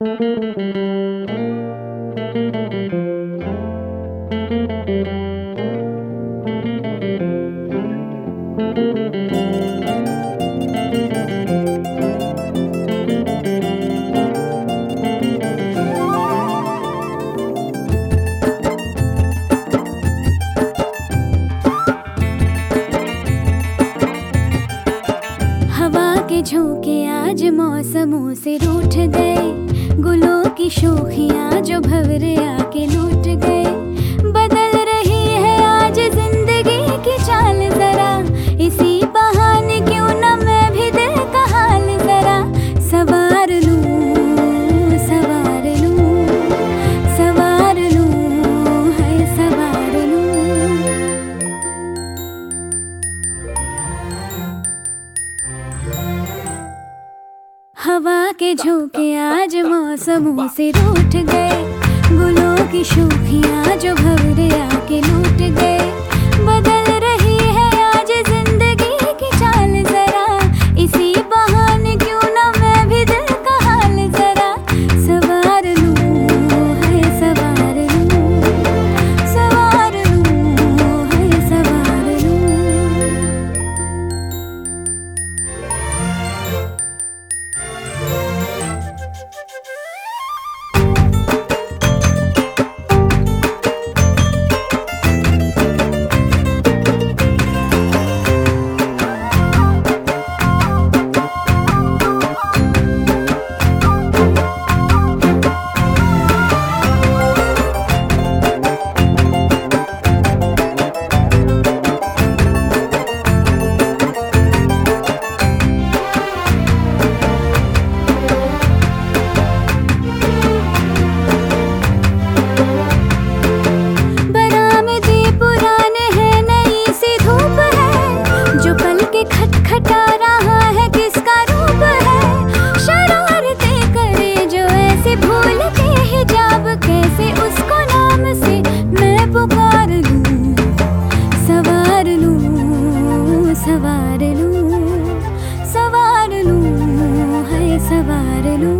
हवा के झोंके आज मौसमों से रूठ गए, गुलों की शोखियां जो भंवरे आके लूट गए। बदल रही है आज जिंदगी की चाल जरा, इसी बहाने क्यों न मैं भी दिल का हाल जरा सवार लूं, सवार लूं, सवार लूं, है सवार लूं। हवा के झोंके आज मौसमों से रूठ गए, गुलों की शोखियां जो भंवरे आके लूट गए। बदल रही है आज जिंदगी की चाल जरा, इसी बहाने क्यों न मैं भी दिल का हाल जरा सवार लूं, है सवार लूं, सवार लूं, है सवार लूं। खटखटा रहा है किसका रूप है, शरारतें करे जो ऐसे भूल के हिजाब, कैसे उसको नाम से मैं पुकार लूं, सवार लूं, सवार लूं, सवार लूं, है सवार लूं।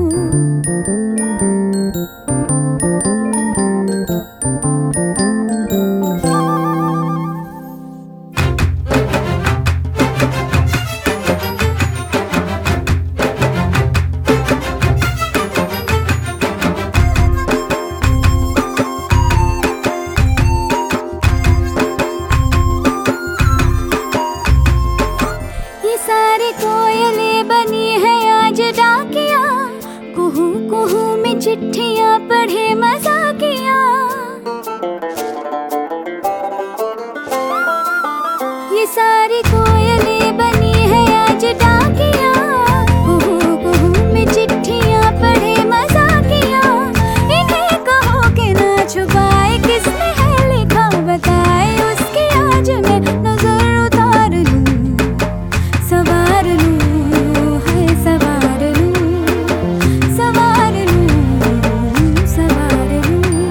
सारी कोयलें बनी है आज डाकियाँ, कुहू कुहू में चिट्ठियाँ पढ़े मजाकियाँ। ये सारी कोयलें बनी है आज डाकियाँ, कुहू कुहू में चिट्ठियाँ पढ़े मजाकियाँ। इन्हें कहो कि ना छुपाए किसने है लिखा, बताए उसकी आज मैं नजर उतार लूं, सवार लूं, है सवार लूं, सवार लूं, सवार लूं।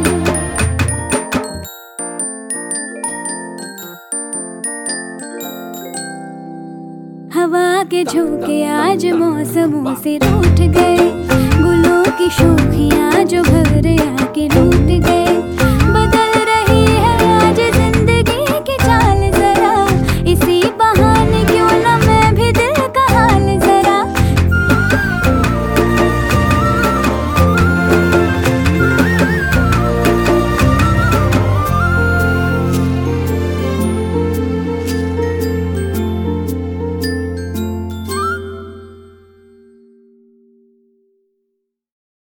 हवा के झोंके आज मौसमों से रूठ गए, गुलों की शोखियां